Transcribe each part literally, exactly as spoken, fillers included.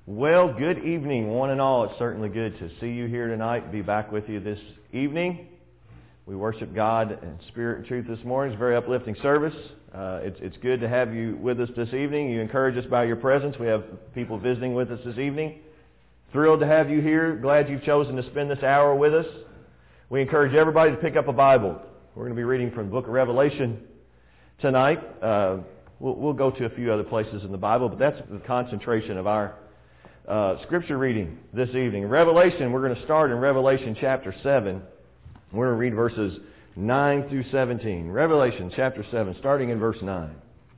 Well, good evening, one and all. It's certainly good to see you here tonight, be back with you this evening. We worship God in spirit and truth this morning. It's a very uplifting service. Uh, it's, it's good to have you with us this evening. You encourage us by your presence. We have people visiting with us this evening. Thrilled to have you here. Glad you've chosen to spend this hour with us. We encourage everybody to pick up a Bible. We're going to be reading from the book of Revelation tonight. Uh, we'll, we'll go to a few other places in the Bible, but that's the concentration of our Uh, scripture reading this evening. Revelation, we're going to start in Revelation chapter seven. We're going to read verses nine through seventeen. Revelation chapter seven, starting in verse nine.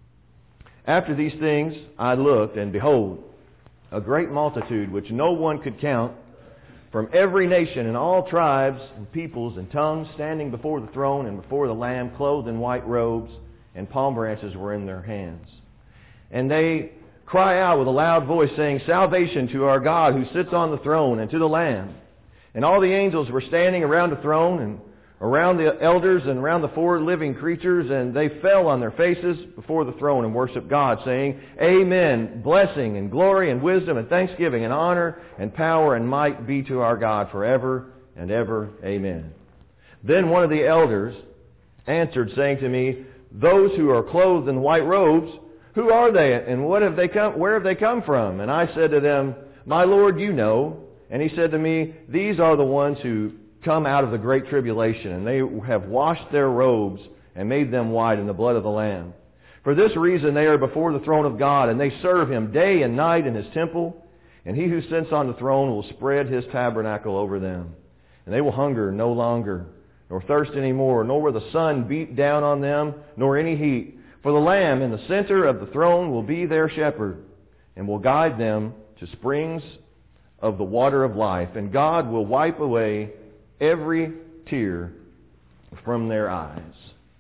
After these things I looked, and behold, a great multitude which no one could count, from every nation and all tribes and peoples and tongues, standing before the throne and before the Lamb, clothed in white robes, and palm branches were in their hands. And they cry out with a loud voice, saying, Salvation to our God who sits on the throne and to the Lamb. And all the angels were standing around the throne and around the elders and around the four living creatures, and they fell on their faces before the throne and worshiped God, saying, Amen, blessing and glory and wisdom and thanksgiving and honor and power and might be to our God forever and ever. Amen. Then one of the elders answered, saying to me, Those who are clothed in white robes, who are they, and what have they come? Where have they come from? And I said to them, My Lord, you know. And he said to me, These are the ones who come out of the great tribulation, and they have washed their robes and made them white in the blood of the Lamb. For this reason they are before the throne of God, and they serve Him day and night in His temple. And He who sits on the throne will spread His tabernacle over them. And they will hunger no longer, nor thirst any more, nor will the sun beat down on them, nor any heat. For the Lamb in the center of the throne will be their shepherd, and will guide them to springs of the water of life. And God will wipe away every tear from their eyes.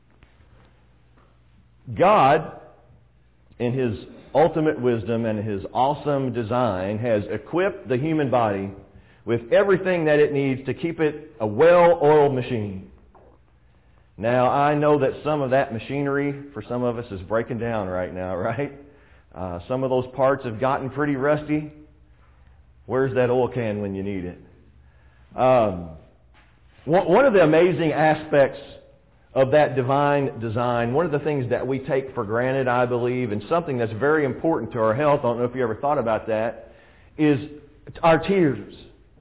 God, in His ultimate wisdom and His awesome design, has equipped the human body with everything that it needs to keep it a well-oiled machine. Now, I know that some of that machinery, for some of us, is breaking down right now, right? Uh, some of those parts have gotten pretty rusty. Where's that oil can when you need it? Um, one of the amazing aspects of that divine design, one of the things that we take for granted, I believe, and something that's very important to our health, I don't know if you ever thought about that, is our tears.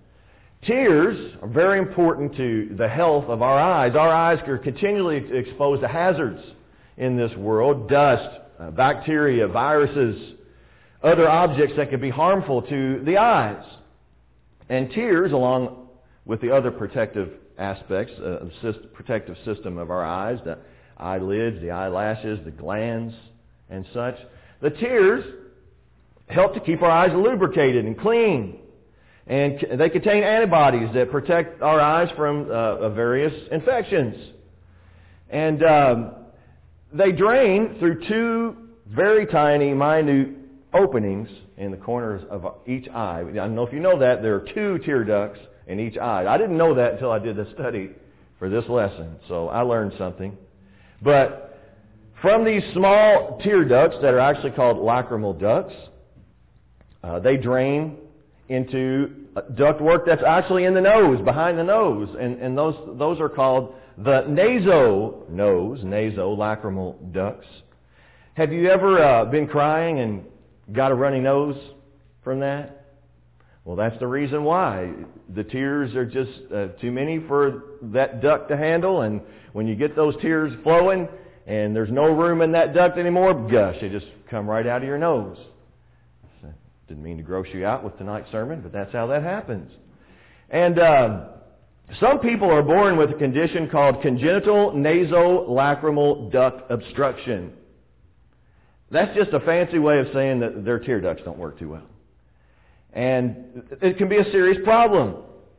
Tears are very important to the health of our eyes. Our eyes are continually exposed to hazards in this world. Dust, uh, bacteria, viruses, other objects that could be harmful to the eyes. And tears, along with the other protective aspects, uh, the protective system of our eyes, the eyelids, the eyelashes, the glands, and such. The tears help to keep our eyes lubricated and clean. And they contain antibodies that protect our eyes from uh, various infections. And um, they drain through two very tiny, minute openings in the corners of each eye. I don't know if you know that. There are two tear ducts in each eye. I didn't know that until I did the study for this lesson. So I learned something. But from these small tear ducts that are actually called lacrimal ducts, uh, they drain into ductwork that's actually in the nose, behind the nose. And, and those those are called the naso nose, nasolacrimal ducts. Have you ever uh, been crying and got a runny nose from that? Well, that's the reason why. The tears are just uh, too many for that duct to handle. And when you get those tears flowing and there's no room in that duct anymore, gosh, they just come right out of your nose. Didn't mean to gross you out with tonight's sermon, but that's how that happens. And um, some people are born with a condition called congenital nasolacrimal duct obstruction. That's just a fancy way of saying that their tear ducts don't work too well. And it can be a serious problem.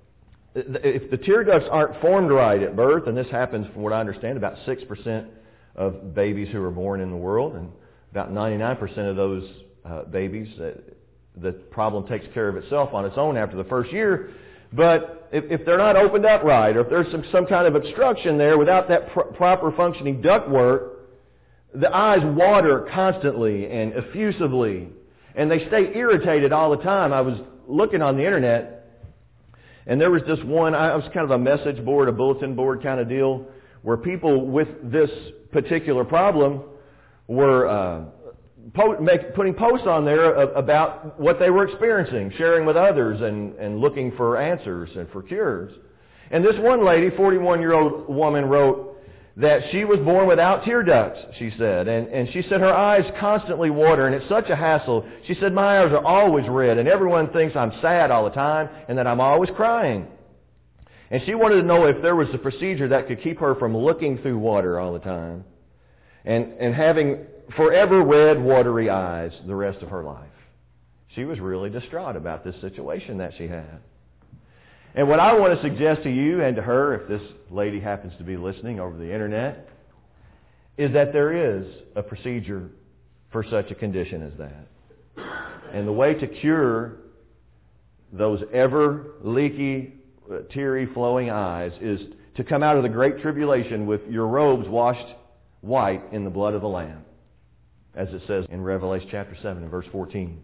If the tear ducts aren't formed right at birth, and this happens from what I understand, about six percent of babies who are born in the world, and about ninety-nine percent of those uh, babies, uh, the problem takes care of itself on its own after the first year. But if, if they're not opened up right, or if there's some, some kind of obstruction there without that pr- proper functioning ductwork, the eyes water constantly and effusively. And they stay irritated all the time. I was looking on the internet, and there was this one, I was kind of a message board, a bulletin board kind of deal, where people with this particular problem were uh, po- make, putting posts on there about what they were experiencing, sharing with others, and, and looking for answers and for cures. And this one lady, forty-one-year-old woman, wrote that she was born without tear ducts, she said. And, and she said her eyes constantly water, and it's such a hassle. She said, my eyes are always red, and everyone thinks I'm sad all the time and that I'm always crying. And she wanted to know if there was a procedure that could keep her from looking through water all the time and, and having forever red, watery eyes the rest of her life. She was really distraught about this situation that she had. And what I want to suggest to you and to her, if this lady happens to be listening over the internet, is that there is a procedure for such a condition as that. And the way to cure those ever leaky, teary, flowing eyes is to come out of the great tribulation with your robes washed white in the blood of the Lamb, as it says in Revelation chapter seven and verse fourteen.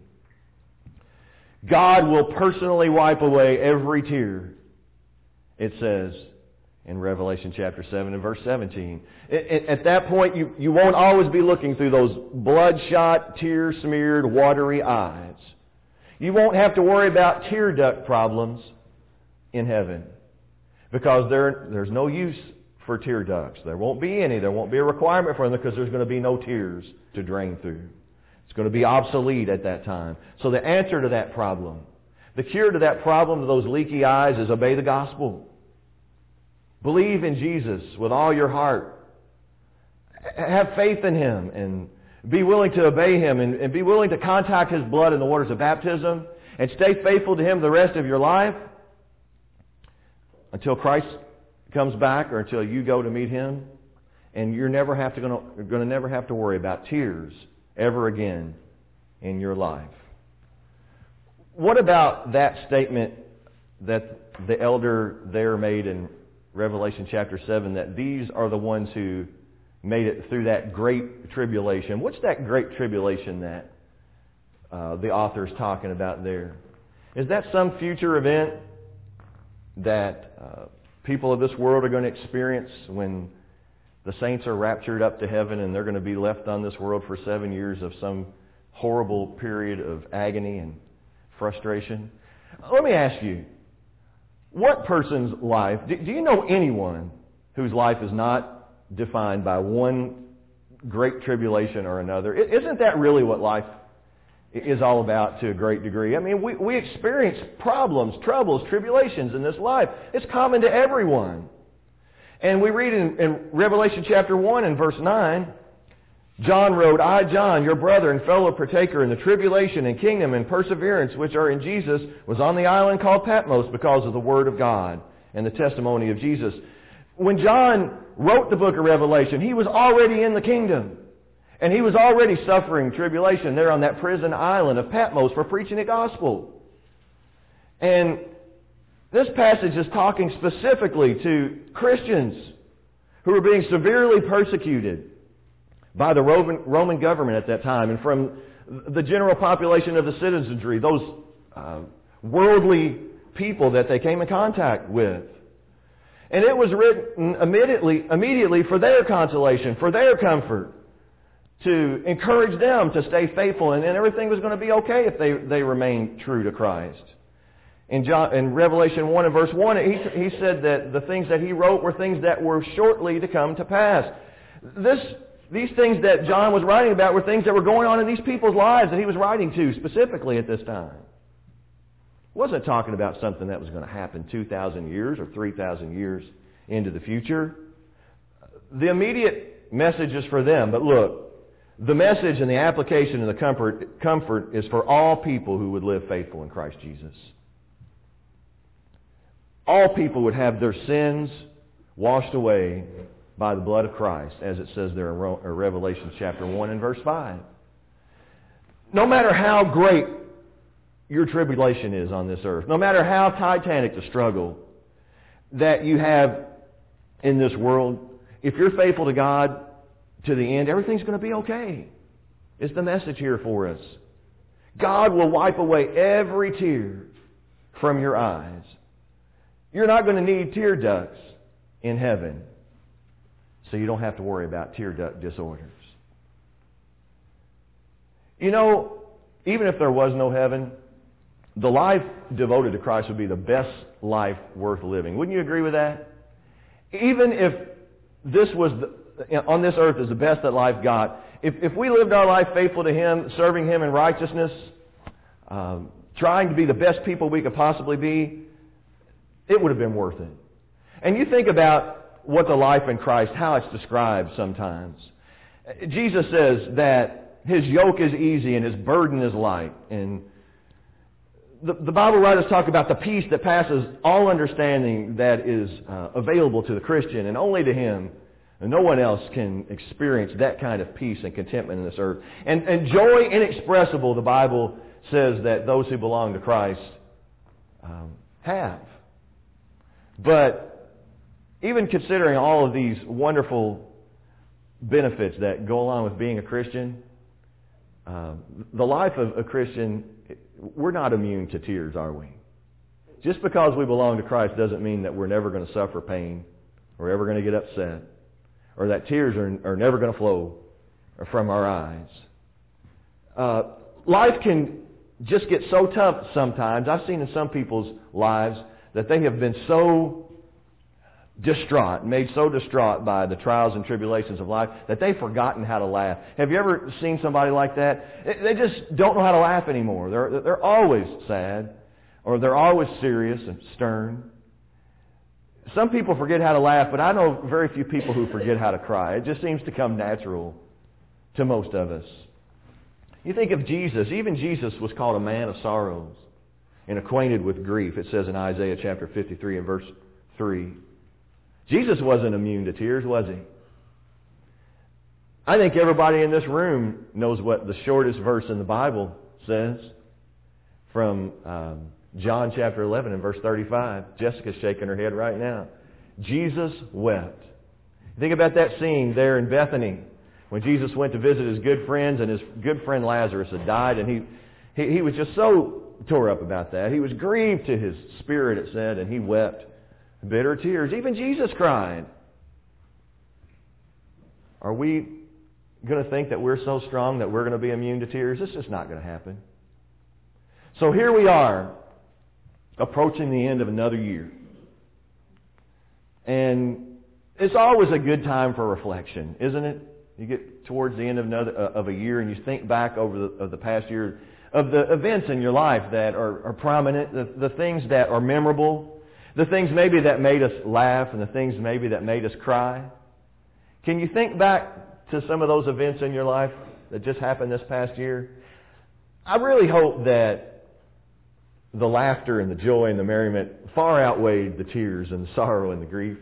God will personally wipe away every tear, it says in Revelation chapter seven and verse seventeen. At that point, you, you won't always be looking through those bloodshot, tear-smeared, watery eyes. You won't have to worry about tear duct problems in heaven, because there, there's no use for tear ducts. There won't be any. There won't be a requirement for them because there's going to be no tears to drain through. It's going to be obsolete at that time. So the answer to that problem, the cure to that problem, to those leaky eyes, is obey the gospel. Believe in Jesus with all your heart. Have faith in Him and be willing to obey Him and, and be willing to contact His blood in the waters of baptism and stay faithful to Him the rest of your life until Christ comes back or until you go to meet Him. And you're never have to going to, going to never have to worry about tears ever again in your life. What about that statement that the elder there made in Revelation chapter seven, that these are the ones who made it through that great tribulation? What's that great tribulation that uh, the author is talking about there? Is that some future event that uh, people of this world are going to experience when the saints are raptured up to heaven and they're going to be left on this world for seven years of some horrible period of agony and frustration? Let me ask you, what person's life, do, do you know anyone whose life is not defined by one great tribulation or another? Isn't that really what life is all about to a great degree? I mean, we, we experience problems, troubles, tribulations in this life. It's common to everyone. And we read in, in Revelation chapter one and verse nine, John wrote, I, John, your brother and fellow partaker in the tribulation and kingdom and perseverance which are in Jesus, was on the island called Patmos because of the word of God and the testimony of Jesus. When John wrote the book of Revelation, he was already in the kingdom. And he was already suffering tribulation there on that prison island of Patmos for preaching the gospel. And this passage is talking specifically to Christians who were being severely persecuted by the Roman, Roman government at that time and from the general population of the citizenry, those uh, worldly people that they came in contact with. And it was written immediately, immediately for their consolation, for their comfort, to encourage them to stay faithful, and, and everything was going to be okay if they, they remained true to Christ. In, John, in Revelation one and verse one, he, he said that the things that he wrote were things that were shortly to come to pass. This, these things that John was writing about were things that were going on in these people's lives that he was writing to specifically at this time. He wasn't talking about something that was going to happen two thousand years or three thousand years into the future. The immediate message is for them, but look, the message and the application and the comfort, comfort is for all people who would live faithful in Christ Jesus. All people would have their sins washed away by the blood of Christ, as it says there in Revelation chapter one and verse five. No matter how great your tribulation is on this earth, no matter how titanic the struggle that you have in this world, if you're faithful to God to the end, everything's going to be okay. It's the message here for us. God will wipe away every tear from your eyes. You're not going to need tear ducts in heaven, so you don't have to worry about tear duct disorders. You know, even if there was no heaven, the life devoted to Christ would be the best life worth living. Wouldn't you agree with that? Even if this was the, on this earth is the best that life got, if, if we lived our life faithful to Him, serving Him in righteousness, um, trying to be the best people we could possibly be, it would have been worth it. And you think about what the life in Christ, how it's described sometimes. Jesus says that His yoke is easy and His burden is light. And the, the Bible writers talk about the peace that passes all understanding that is uh, available to the Christian and only to him. And no one else can experience that kind of peace and contentment in this earth. And, and joy inexpressible, the Bible says that those who belong to Christ um, have. But even considering all of these wonderful benefits that go along with being a Christian, uh, the life of a Christian, we're not immune to tears, are we? Just because we belong to Christ doesn't mean that we're never going to suffer pain or ever going to get upset or that tears are, are never going to flow from our eyes. Uh, life can just get so tough sometimes. I've seen in some people's lives that they have been so distraught, made so distraught by the trials and tribulations of life that they've forgotten how to laugh. Have you ever seen somebody like that? They just don't know how to laugh anymore. They're, they're always sad, or they're always serious and stern. Some people forget how to laugh, but I know very few people who forget how to cry. It just seems to come natural to most of us. You think of Jesus. Even Jesus was called a man of sorrows and acquainted with grief. It says in Isaiah chapter fifty-three and verse three. Jesus wasn't immune to tears, was He? I think everybody in this room knows what the shortest verse in the Bible says from um, John chapter eleven and verse thirty-five. Jessica's shaking her head right now. Jesus wept. Think about that scene there in Bethany when Jesus went to visit his good friends, and his good friend Lazarus had died, and he, he, he was just so tore up about that. He was grieved to his spirit, it said, and he wept bitter tears. Even Jesus cried. Are we going to think that we're so strong that we're going to be immune to tears? It's just not going to happen. So here we are, approaching the end of another year. And it's always a good time for reflection, isn't it? You get towards the end of another uh, of a year and you think back over the, of the past year of the events in your life that are, are prominent, the, the things that are memorable, the things maybe that made us laugh and the things maybe that made us cry. Can you think back to some of those events in your life that just happened this past year? I really hope that the laughter and the joy and the merriment far outweighed the tears and the sorrow and the grief.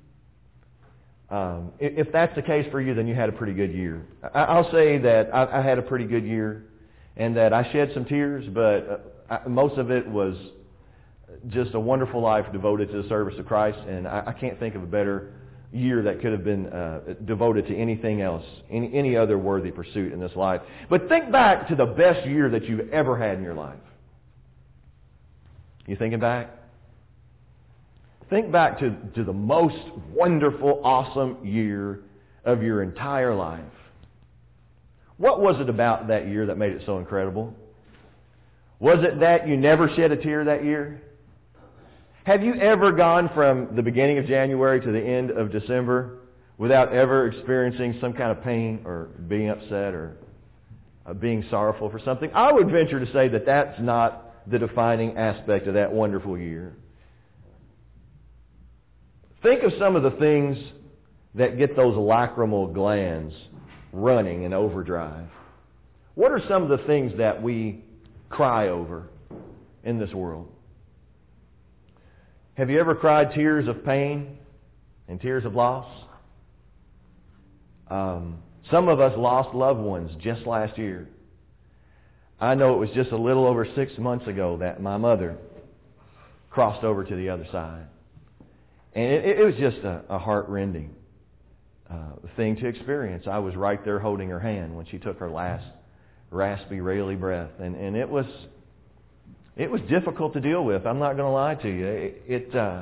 Um, if that's the case for you, then you had a pretty good year. I'll say that I had a pretty good year and that I shed some tears, but most of it was just a wonderful life devoted to the service of Christ, and I can't think of a better year that could have been uh, devoted to anything else, any, any other worthy pursuit in this life. But think back to the best year that you've ever had in your life. You thinking back? Think back to, to the most wonderful, awesome year of your entire life. What was it about that year that made it so incredible? Was it that you never shed a tear that year? Have you ever gone from the beginning of January to the end of December without ever experiencing some kind of pain or being upset or uh, being sorrowful for something? I would venture to say that that's not the defining aspect of that wonderful year. Think of some of the things that get those lacrimal glands running in overdrive. What are some of the things that we cry over in this world? Have you ever cried tears of pain and tears of loss? Um, some of us lost loved ones just last year. I know it was just a little over six months ago that my mother crossed over to the other side. And it, it was just a, a heart-rending uh, thing to experience. I was right there holding her hand when she took her last raspy, raily breath. And, and it was it was difficult to deal with. I'm not going to lie to you. It, it uh,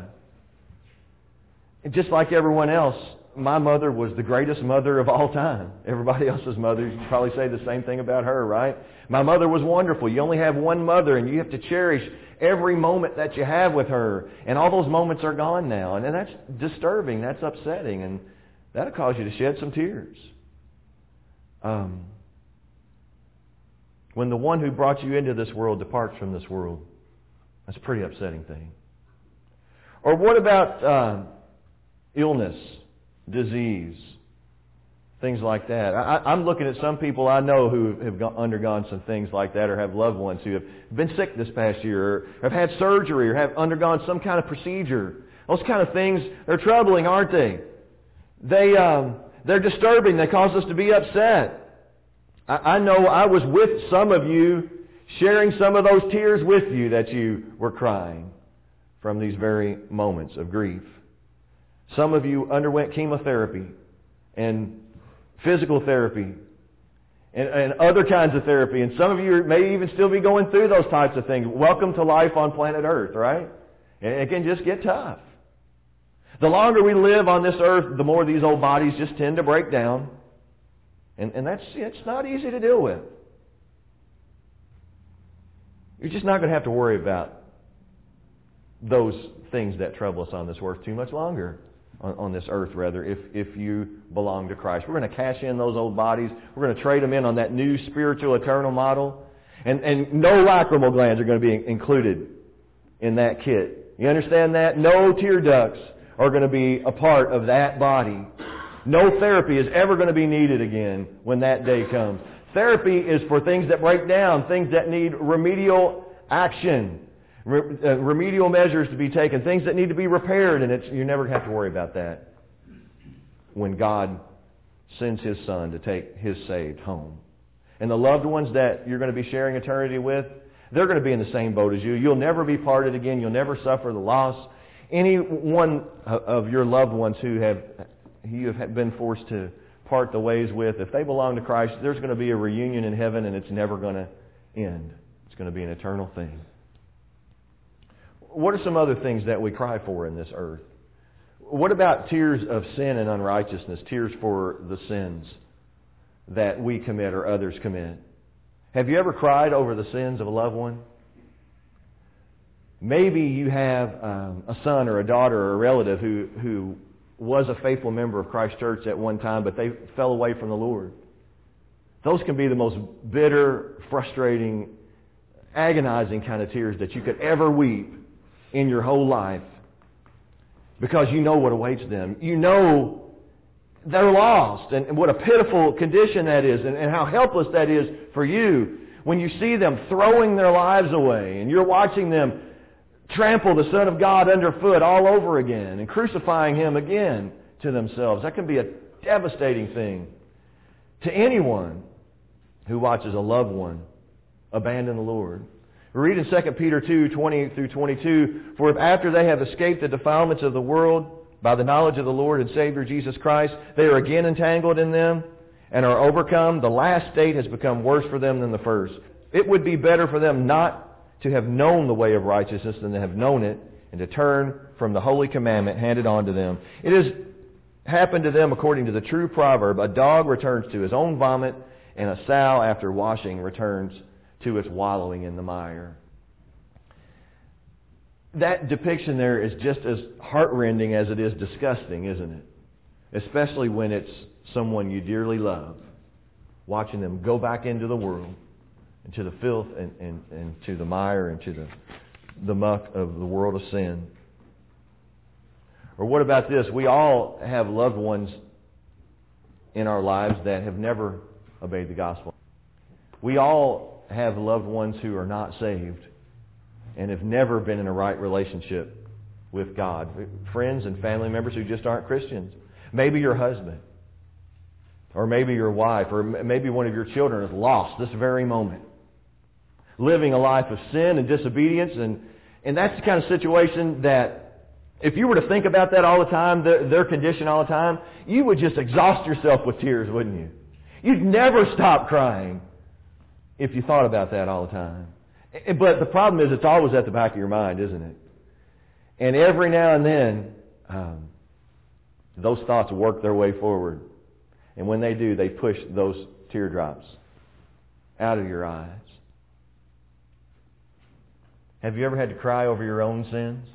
just like everyone else, my mother was the greatest mother of all time. Everybody else's mother, you probably say the same thing about her, right? My mother was wonderful. You only have one mother, and you have to cherish every moment that you have with her. And all those moments are gone now. And that's disturbing. That's upsetting. And that'll cause you to shed some tears. Um, when the one who brought you into this world departs from this world, that's a pretty upsetting thing. Or what about uh, illness, disease, things like that? I, I'm looking at some people I know who have gone, undergone some things like that, or have loved ones who have been sick this past year, or have had surgery, or have undergone some kind of procedure. Those kind of things, they're troubling, aren't they? They, um, they're disturbing. They cause us to be upset. I, I know I was with some of you, sharing some of those tears with you that you were crying from these very moments of grief. Some of you underwent chemotherapy and physical therapy and, and other kinds of therapy. And some of you may even still be going through those types of things. Welcome to life on planet Earth, right? And it can just get tough. The longer we live on this earth, the more these old bodies just tend to break down. And, and that's it's not easy to deal with. You're just not going to have to worry about those things that trouble us on this earth too much longer. On, on this earth, rather, if, if you belong to Christ. We're going to cash in those old bodies. We're going to trade them in on that new spiritual eternal model. And, and no lacrimal glands are going to be included in that kit. You understand that? No tear ducts are going to be a part of that body. No therapy is ever going to be needed again when that day comes. Therapy is for things that break down, things that need remedial action. Remedial measures to be taken, things that need to be repaired, and it's, you never have to worry about that when God sends His Son to take His saved home. And the loved ones that you're going to be sharing eternity with, they're going to be in the same boat as you. You'll never be parted again. You'll never suffer the loss. Any one of your loved ones who have you have been forced to part the ways with, if they belong to Christ, there's going to be a reunion in heaven, and it's never going to end. It's going to be an eternal thing. What are some other things that we cry for in this earth? What about tears of sin and unrighteousness, tears for the sins that we commit or others commit? Have you ever cried over the sins of a loved one? Maybe you have um, a son or a daughter or a relative who, who was a faithful member of Christ Church at one time, but they fell away from the Lord. Those can be the most bitter, frustrating, agonizing kind of tears that you could ever weep in your whole life, because you know what awaits them. You know they're lost, and, and what a pitiful condition that is, and, and how helpless that is for you when you see them throwing their lives away, and you're watching them trample the Son of God underfoot all over again and crucifying Him again to themselves. That can be a devastating thing to anyone who watches a loved one abandon the Lord. We read in Second Peter two, twenty through twenty-two, "For if after they have escaped the defilements of the world by the knowledge of the Lord and Savior Jesus Christ, they are again entangled in them and are overcome, the last state has become worse for them than the first. It would be better for them not to have known the way of righteousness than to have known it, and to turn from the holy commandment handed on to them. It has happened to them according to the true proverb, a dog returns to his own vomit, and a sow after washing returns to its wallowing in the mire." That depiction there is just as heartrending as it is disgusting, isn't it? Especially when it's someone you dearly love, watching them go back into the world, into the filth and, and, and to the mire and to the, the muck of the world of sin. Or what about this? We all have loved ones in our lives that have never obeyed the gospel. We all have loved ones who are not saved and have never been in a right relationship with God. Friends and family members who just aren't Christians. Maybe your husband, or maybe your wife, or maybe one of your children is lost this very moment, living a life of sin and disobedience. And, and that's the kind of situation that if you were to think about that all the time, their, their condition all the time, you would just exhaust yourself with tears, wouldn't you? You'd never stop crying if you thought about that all the time. But the problem is it's always at the back of your mind, isn't it? And every now and then, um, those thoughts work their way forward. And when they do, they push those teardrops out of your eyes. Have you ever had to cry over your own sins?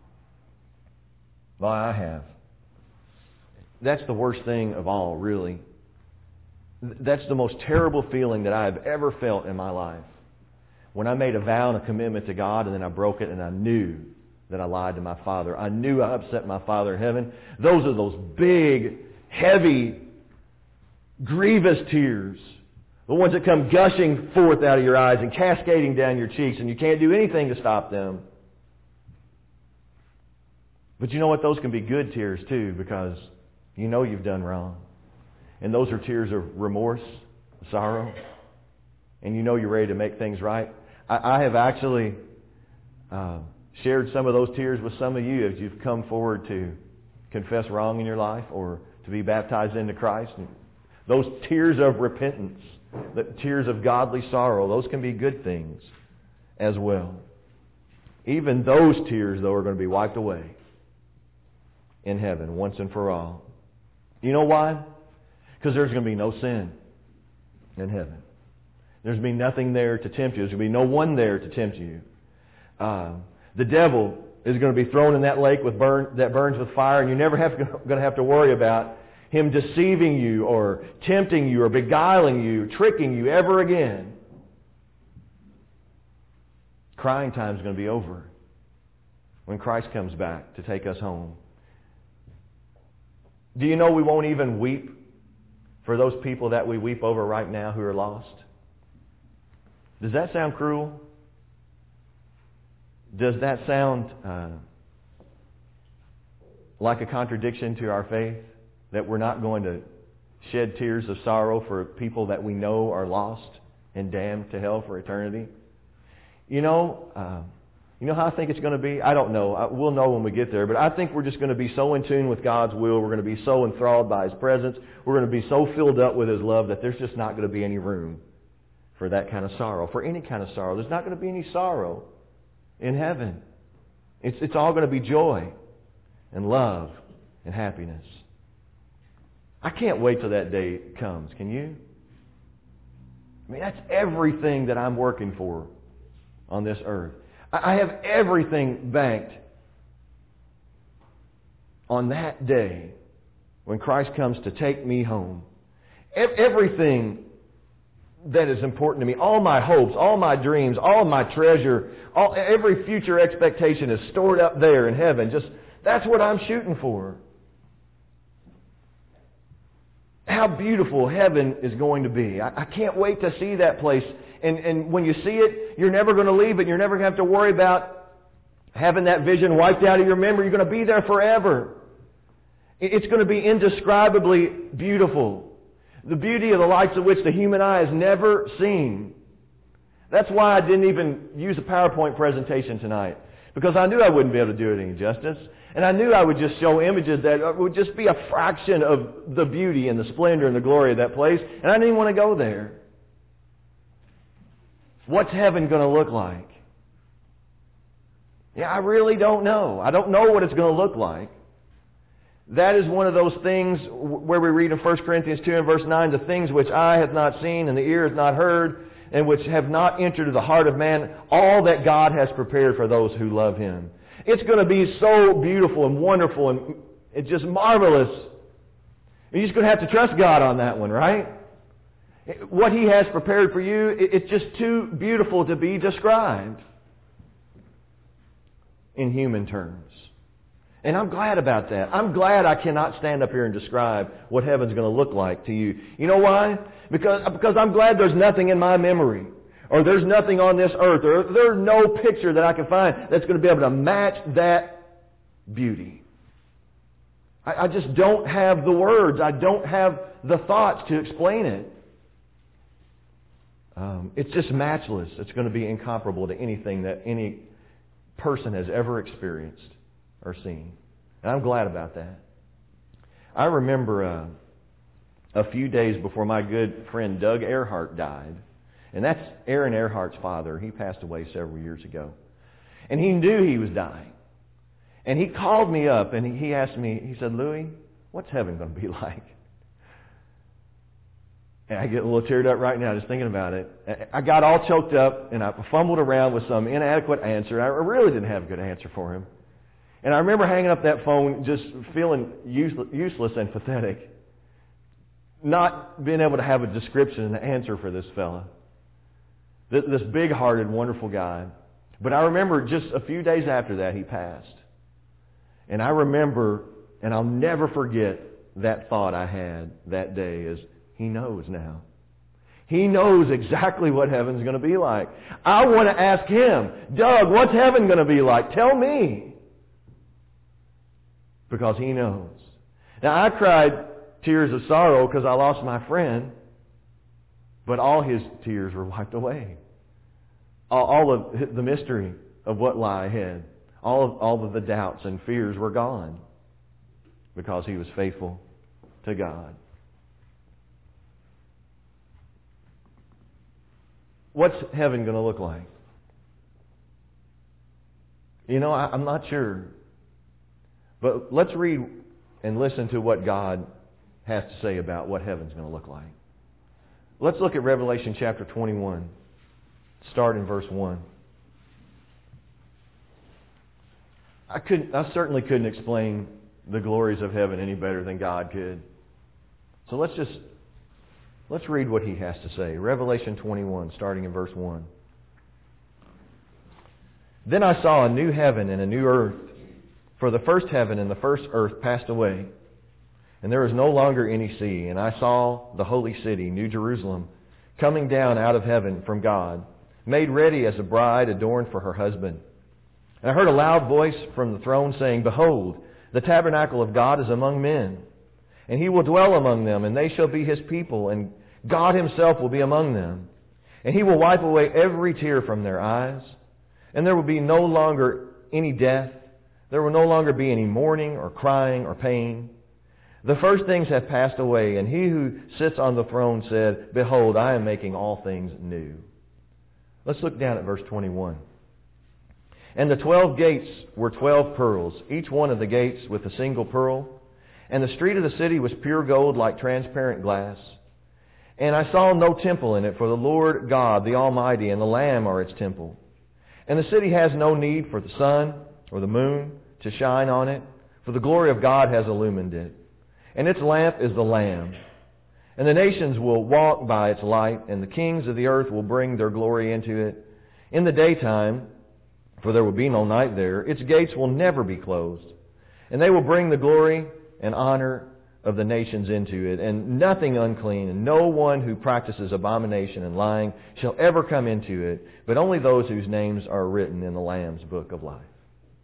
Well, I have. That's the worst thing of all, really. That's the most terrible feeling that I have ever felt in my life. When I made a vow and a commitment to God and then I broke it and I knew that I lied to my Father. I knew I upset my Father in heaven. Those are those big, heavy, grievous tears. The ones that come gushing forth out of your eyes and cascading down your cheeks, and you can't do anything to stop them. But you know what? Those can be good tears too, because you know you've done wrong. And those are tears of remorse, sorrow. And you know you're ready to make things right. I, I have actually uh, shared some of those tears with some of you as you've come forward to confess wrong in your life or to be baptized into Christ. And those tears of repentance, the tears of godly sorrow, those can be good things as well. Even those tears, though, are going to be wiped away in heaven once and for all. You know why? Because there's going to be no sin in heaven. There's going to be nothing there to tempt you. There's going to be no one there to tempt you. Uh, the devil is going to be thrown in that lake with burn, that burns with fire, and you're never have to, going to have to worry about him deceiving you or tempting you or beguiling you, tricking you ever again. Crying time is going to be over when Christ comes back to take us home. Do you know we won't even weep for those people that we weep over right now who are lost? Does that sound cruel? Does that sound uh, like a contradiction to our faith? That we're not going to shed tears of sorrow for people that we know are lost and damned to hell for eternity? You know, uh, you know how I think it's going to be? I don't know. I, we'll know when we get there. But I think we're just going to be so in tune with God's will. We're going to be so enthralled by His presence. We're going to be so filled up with His love that there's just not going to be any room for that kind of sorrow, for any kind of sorrow. There's not going to be any sorrow in heaven. It's, it's all going to be joy and love and happiness. I can't wait till that day comes. Can you? I mean, that's everything that I'm working for on this earth. I have everything banked on that day when Christ comes to take me home. Everything that is important to me, all my hopes, all my dreams, all my treasure, all, every future expectation is stored up there in heaven. Just that's what I'm shooting for. How beautiful heaven is going to be. I, I can't wait to see that place. And, and when you see it, you're never going to leave it. You're never going to have to worry about having that vision wiped out of your memory. You're going to be there forever. It's going to be indescribably beautiful. The beauty of the lights of which the human eye has never seen. That's why I didn't even use a PowerPoint presentation tonight. Because I knew I wouldn't be able to do it any justice. And I knew I would just show images that would just be a fraction of the beauty and the splendor and the glory of that place. And I didn't want to go there. What's heaven going to look like? Yeah, I really don't know. I don't know what it's going to look like. That is one of those things where we read in First Corinthians two and verse nine, the things which eye hath not seen and the ear hath not heard and which have not entered into the heart of man, all that God has prepared for those who love Him. It's going to be so beautiful and wonderful and it's just marvelous. You're just going to have to trust God on that one, right? What He has prepared for you, it's just too beautiful to be described in human terms. And I'm glad about that. I'm glad I cannot stand up here and describe what heaven's going to look like to you. You know why? Because, because I'm glad there's nothing in my memory. Or there's nothing on this earth. Or there's no picture that I can find that's going to be able to match that beauty. I, I just don't have the words. I don't have the thoughts to explain it. Um, it's just matchless. It's going to be incomparable to anything that any person has ever experienced or seen. And I'm glad about that. I remember uh, a few days before my good friend Doug Earhart died. And that's Aaron Earhart's father. He passed away several years ago. And he knew he was dying. And he called me up and he asked me, he said, Louis, what's heaven going to be like? And I get a little teared up right now just thinking about it. I got all choked up and I fumbled around with some inadequate answer. I really didn't have a good answer for him. And I remember hanging up that phone just feeling useless and pathetic. Not being able to have a description and an answer for this fella. This big-hearted, wonderful guy. But I remember just a few days after that, he passed. And I remember, and I'll never forget that thought I had that day is, he knows now. He knows exactly what heaven's going to be like. I want to ask him, Doug, what's heaven going to be like? Tell me. Because he knows. Now, I cried tears of sorrow because I lost my friend, but all his tears were wiped away. All, all of the mystery of what lie ahead, all of, all of the doubts and fears were gone because he was faithful to God. What's heaven going to look like? You know, I, I'm not sure. But let's read and listen to what God has to say about what heaven's going to look like. Let's look at Revelation chapter twenty-one. Start in verse one. I couldn't, I certainly couldn't explain the glories of heaven any better than God could. So let's just let's read what he has to say. Revelation twenty-one, starting in verse one. Then I saw a new heaven and a new earth, for the first heaven and the first earth passed away, and there was no longer any sea. And I saw the holy city, New Jerusalem, coming down out of heaven from God, made ready as a bride adorned for her husband. And I heard a loud voice from the throne saying, Behold, the tabernacle of God is among men, and He will dwell among them, and they shall be His people, and God Himself will be among them. And He will wipe away every tear from their eyes, and there will be no longer any death. There will no longer be any mourning or crying or pain. The first things have passed away, and He who sits on the throne said, Behold, I am making all things new. Let's look down at verse twenty-one. And the twelve gates were twelve pearls, each one of the gates with a single pearl. And the street of the city was pure gold like transparent glass. And I saw no temple in it, for the Lord God, the Almighty, and the Lamb are its temple. And the city has no need for the sun or the moon to shine on it, for the glory of God has illumined it. And its lamp is the Lamb. And the nations will walk by its light, and the kings of the earth will bring their glory into it. In the daytime, for there will be no night there, its gates will never be closed. And they will bring the glory and honor of the nations into it. And nothing unclean, and no one who practices abomination and lying shall ever come into it, but only those whose names are written in the Lamb's book of life.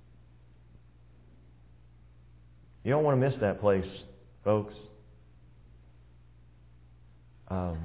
You don't want to miss that place, folks. Um,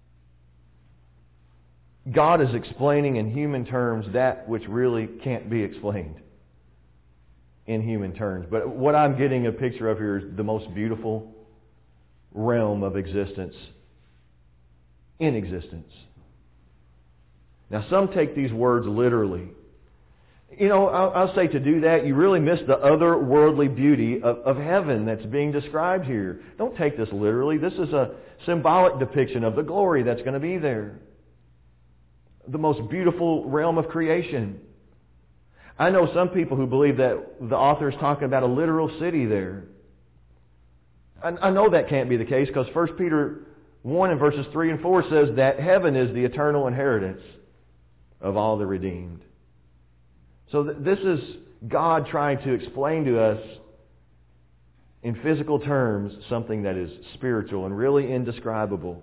God is explaining in human terms that which really can't be explained in human terms. But what I'm getting a picture of here is the most beautiful realm of existence in existence. Now, some take these words literally. You know, I'll, I'll say to do that, you really miss the otherworldly beauty of, of heaven that's being described here. Don't take this literally. This is a symbolic depiction of the glory that's going to be there. The most beautiful realm of creation. I know some people who believe that the author is talking about a literal city there. I, I know that can't be the case because First Peter one and verses three and four says that heaven is the eternal inheritance of all the redeemed. So th- this is God trying to explain to us in physical terms something that is spiritual and really indescribable.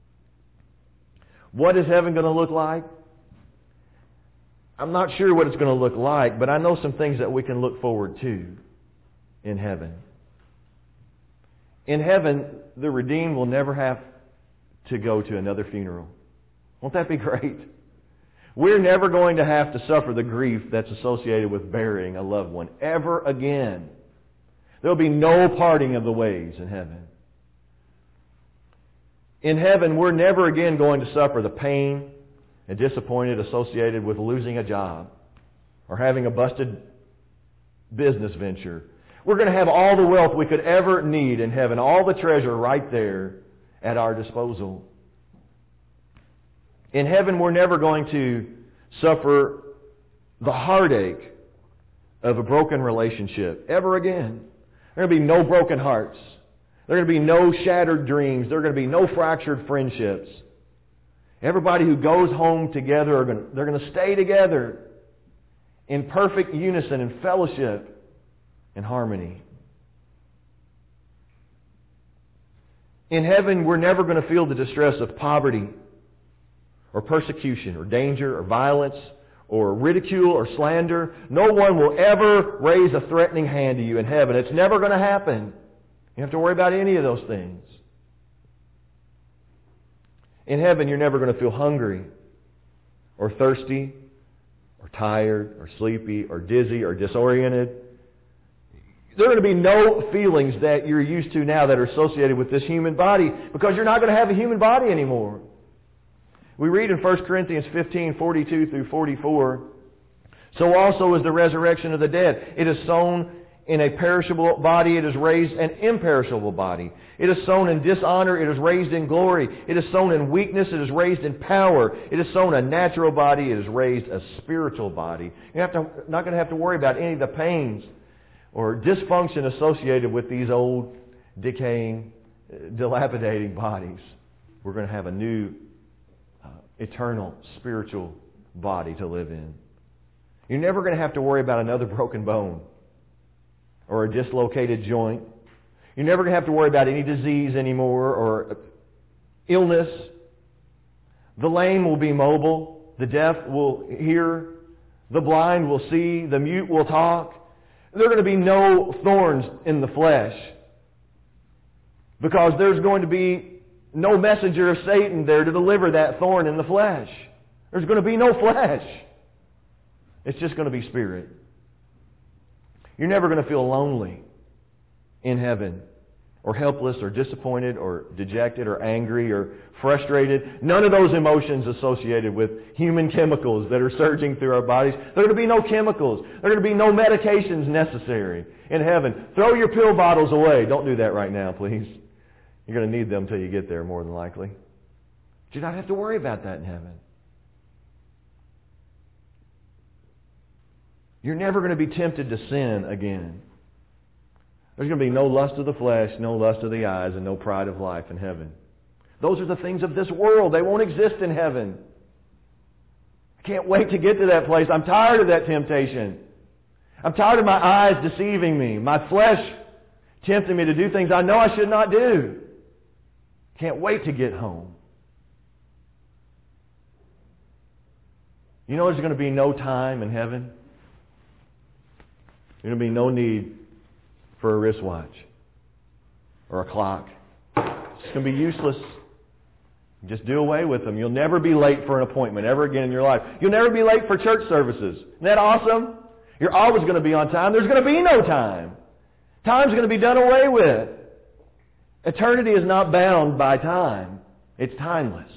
What is heaven going to look like? I'm not sure what it's going to look like, but I know some things that we can look forward to in heaven. In heaven, the redeemed will never have to go to another funeral. Won't that be great? We're never going to have to suffer the grief that's associated with burying a loved one ever again. There'll be no parting of the ways in heaven. In heaven, we're never again going to suffer the pain and disappointed associated with losing a job or having a busted business venture. We're going to have all the wealth we could ever need in heaven, all the treasure right there at our disposal. In heaven, we're never going to suffer the heartache of a broken relationship ever again. There are going to be no broken hearts. There are going to be no shattered dreams. There are going to be no fractured friendships. Everybody who goes home together, are going to, they're going to stay together in perfect unison and fellowship and harmony. In heaven, we're never going to feel the distress of poverty or persecution or danger or violence or ridicule or slander. No one will ever raise a threatening hand to you in heaven. It's never going to happen. You don't have to worry about any of those things. In heaven, you're never going to feel hungry or thirsty or tired or sleepy or dizzy or disoriented. There are going to be no feelings that you're used to now that are associated with this human body because you're not going to have a human body anymore. We read in First Corinthians fifteen, forty-two through forty-four, so also is the resurrection of the dead. It is sown in a perishable body, it is raised an imperishable body. It is sown in dishonor, it is raised in glory. It is sown in weakness, it is raised in power. It is sown a natural body, it is raised a spiritual body. You're have to, not going to have to worry about any of the pains or dysfunction associated with these old, decaying, dilapidating bodies. We're going to have a new, uh, eternal, spiritual body to live in. You're never going to have to worry about another broken bone or a dislocated joint. You're never going to have to worry about any disease anymore or illness. The lame will be mobile. The deaf will hear. The blind will see. The mute will talk. There are going to be no thorns in the flesh because there's going to be no messenger of Satan there to deliver that thorn in the flesh. There's going to be no flesh. It's just going to be spirit. You're never going to feel lonely in heaven, or helpless, or disappointed, or dejected, or angry, or frustrated. None of those emotions associated with human chemicals that are surging through our bodies. There are going to be no chemicals. There are going to be no medications necessary in heaven. Throw your pill bottles away. Don't do that right now, please. You're going to need them until you get there, more than likely. But you don't have to worry about that in heaven. You're never going to be tempted to sin again. There's going to be no lust of the flesh, no lust of the eyes, and no pride of life in heaven. Those are the things of this world. They won't exist in heaven. I can't wait to get to that place. I'm tired of that temptation. I'm tired of my eyes deceiving me, my flesh tempting me to do things I know I should not do. Can't wait to get home. You know there's going to be no time in heaven? There's going to be no need for a wristwatch or a clock. It's going to be useless. Just do away with them. You'll never be late for an appointment ever again in your life. You'll never be late for church services. Isn't that awesome? You're always going to be on time. There's going to be no time. Time's going to be done away with. Eternity is not bound by time. It's timeless.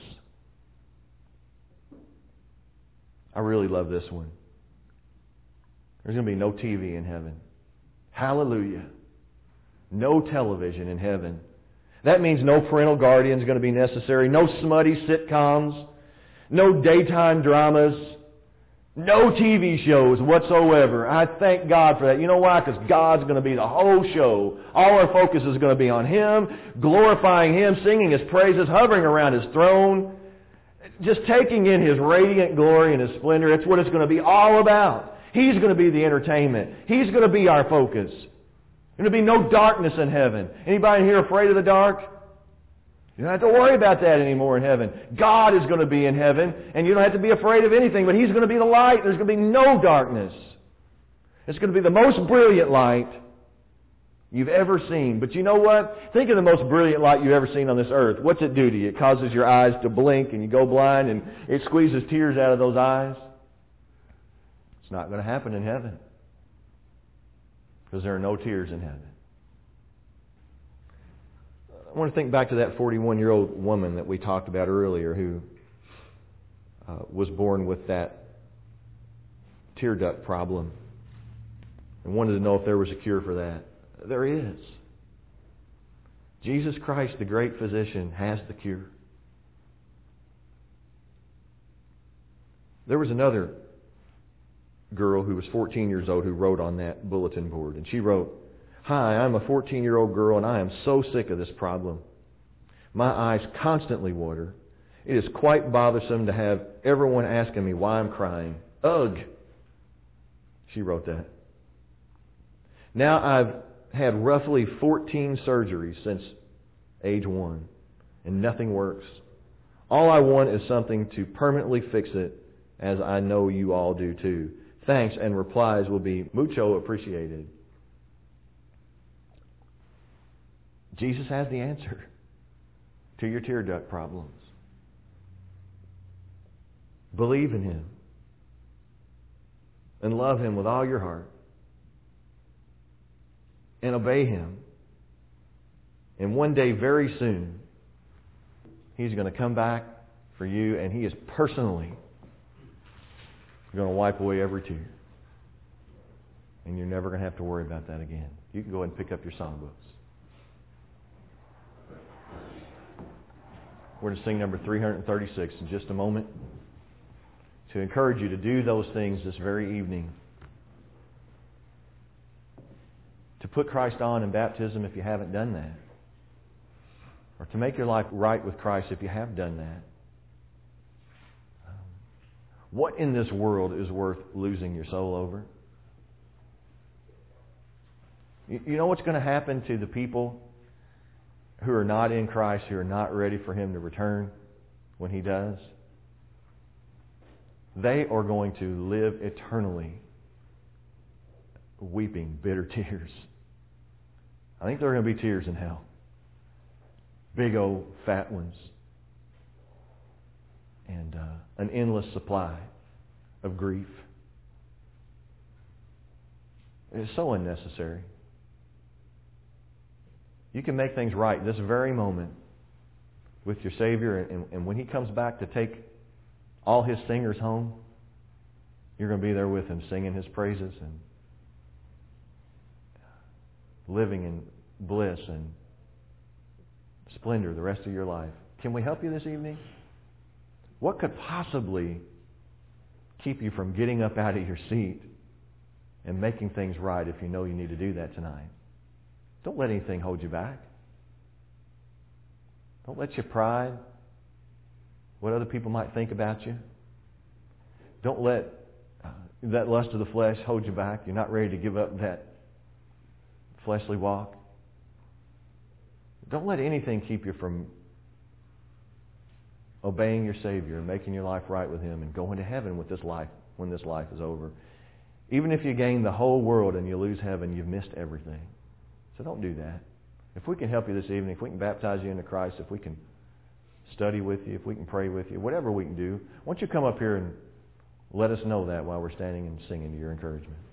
I really love this one. There's going to be no T V in heaven. Hallelujah. No television in heaven. That means no parental guardian is going to be necessary. No smutty sitcoms. No daytime dramas. No T V shows whatsoever. I thank God for that. You know why? Because God's going to be the whole show. All our focus is going to be on Him, glorifying Him, singing His praises, hovering around His throne, just taking in His radiant glory and His splendor. It's what it's going to be all about. He's going to be the entertainment. He's going to be our focus. There's going to be no darkness in heaven. Anybody here afraid of the dark? You don't have to worry about that anymore in heaven. God is going to be in heaven, and you don't have to be afraid of anything, but He's going to be the light. There's going to be no darkness. It's going to be the most brilliant light you've ever seen. But you know what? Think of the most brilliant light you've ever seen on this earth. What's it do to you? It causes your eyes to blink, and you go blind, and it squeezes tears out of those eyes. It's not going to happen in heaven, because there are no tears in heaven. I want to think back to that forty-one-year-old woman that we talked about earlier who uh, was born with that tear duct problem and wanted to know if there was a cure for that. There is. Jesus Christ, the great physician, has the cure. There was another girl who was fourteen years old who wrote on that bulletin board. And she wrote, "Hi, I'm a fourteen-year-old girl and I am so sick of this problem. My eyes constantly water. It is quite bothersome to have everyone asking me why I'm crying. Ugh." She wrote that. "Now I've had roughly fourteen surgeries since age one, and nothing works. All I want is something to permanently fix it, as I know you all do too. Thanks, and replies will be mucho appreciated." Jesus has the answer to your tear duct problems. Believe in Him and love Him with all your heart and obey Him. And one day, very soon, He's going to come back for you, and He is personally going to wipe away every tear. And you're never going to have to worry about that again. You can go ahead and pick up your songbooks. We're going to sing number three thirty-six in just a moment to encourage you to do those things this very evening. To put Christ on in baptism if you haven't done that. Or to make your life right with Christ if you have done that. What in this world is worth losing your soul over? You know what's going to happen to the people who are not in Christ, who are not ready for Him to return when He does? They are going to live eternally weeping bitter tears. I think there are going to be tears in hell. Big old fat ones. And uh, an endless supply of grief. It's so unnecessary. You can make things right this very moment with your Savior, and, and when He comes back to take all His singers home, you're going to be there with Him singing His praises and living in bliss and splendor the rest of your life. Can we help you this evening? What could possibly keep you from getting up out of your seat and making things right if you know you need to do that tonight? Don't let anything hold you back. Don't let your pride, what other people might think about you. Don't let uh, that lust of the flesh hold you back. You're not ready to give up that fleshly walk. Don't let anything keep you from obeying your Savior and making your life right with Him and going to heaven with this life when this life is over. Even if you gain the whole world and you lose heaven, you've missed everything. So don't do that. If we can help you this evening, if we can baptize you into Christ, if we can study with you, if we can pray with you, whatever we can do, why don't you come up here and let us know that while we're standing and singing to your encouragement.